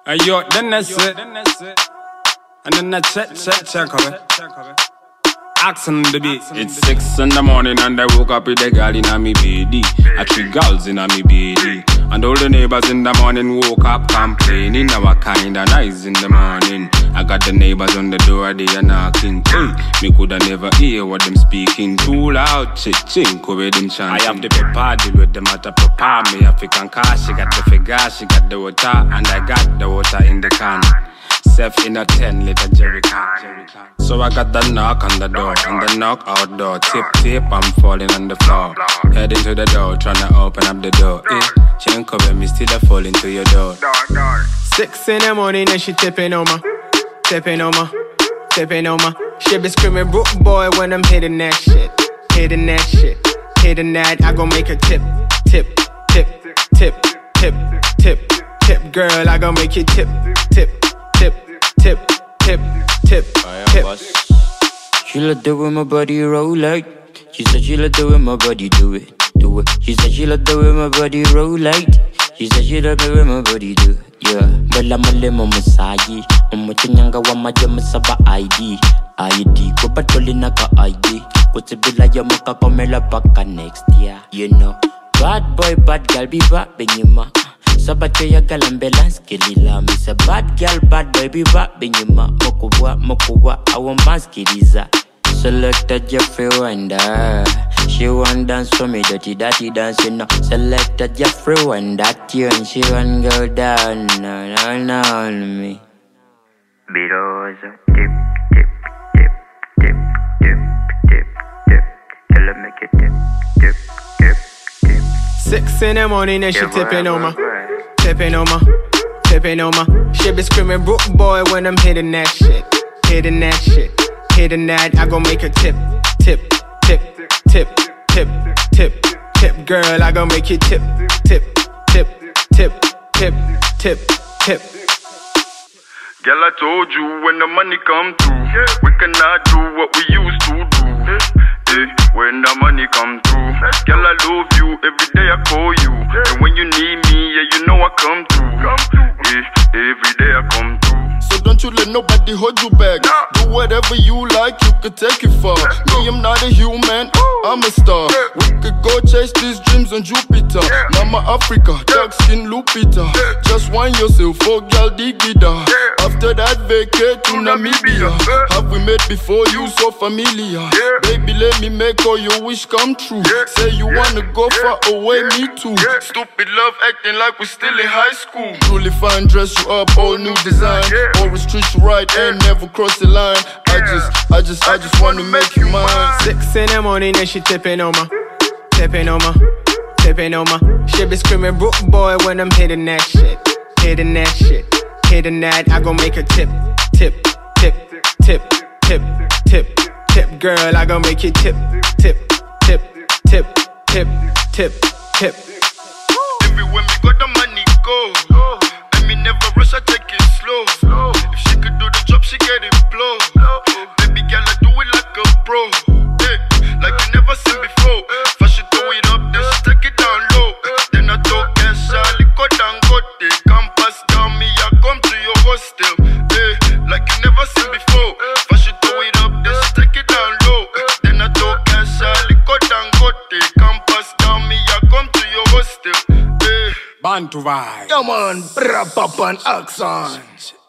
Yo, then that's it. And then I check, Action the beat. It's 6 in the morning and I woke up with a girl in a me bed. I 3 girls in a me bed. And all the neighbors in the morning woke up complaining. Our kinda nice in the morning. I got the neighbors on the door, they are knocking. Hey, me coulda never hear what them speaking. Too loud, chink over them chanting. I have the paper, deal with them at a papa. Me African car, she got the figure, she got the water, and I got the water in the can. Self in a 10-liter jerrycan. So I got the knock on the door, and the knock outdoor. Tip, I'm falling on the floor. Heading to the door, tryna open up the door. She ain't cover me, still I fall into your door. 6 in the morning and she tipping on my. She be screaming, "Brook boy," when I'm hitting that shit. Hitting that, I gon' make her tip. Girl, I gon' make you tip. She love the way my body roll like. She said she love the way my body do it. She said she love the way my body roll like. She said she love the way my body do it. Yeah, bella male mo musayi. Umuchinyanga wa maja musaba ID. Ko patoli na ka ID. Kutibila ya muka komela paka next year. You know, bad boy, bad girl, be back benyuma. Sabato ya galambela skilila. Me say bad girl, bad boy, be back benyuma. Mokuwa, I want maskiliza. Selector Jeffrey Wonder. She want dance for me, dirty dance, you know. Selector Jeffrey Wonder tune, she want go down, no, on me. Because tip. Tell her make it tip. 6 in the morning and she tipping on my. She be screaming, "Brook boy," when I'm hitting that shit. Hitting that, I gon' make her tip. Girl, I gon' make you tip. Girl, I told you when the money come through, we cannot do what we used to do. When the money come through, girl, I love you, every day I call you. And when you need me, yeah, you know I come through. Every day I come through. So don't you let nobody hold you back. Do whatever you like, you could take it far. Me, I'm not a human, I'm a star. We could go chase these dreams on Jupiter. Mama Africa, dark skin Lupita. Just wind yourself, oh girl, digida. After that, vacate to Namibia. Have we met before, you so familiar? Baby, let me make all your wish come true. Say you wanna go far away, me too. Stupid love acting like we're still in high school. Truly fine, dress you up, all new design. Always treat you right and never cross the line. I just wanna make you mine. 6 in the morning and she tipping on my. She be screaming, "Brook boy," when I'm hitting that shit. Hitting that, I gon' make her tip. Girl, I gon' make you tip. Everywhere me go, the money go. And me never rush, I take it slow. If she could do the job, she get it blow. Baby girl, I do it like a pro. Like you never seen before. First she throw it up, then she take it down low. Then I talk cash, I go down, go there. Come pass down me, I come to your hostel. Like you never seen before. First she throw it up, then she take it down low. Then I talk cash, I go down, go there. Come pass down me, I come to your hostel. Bantu vibe. Come on, brap up an accent.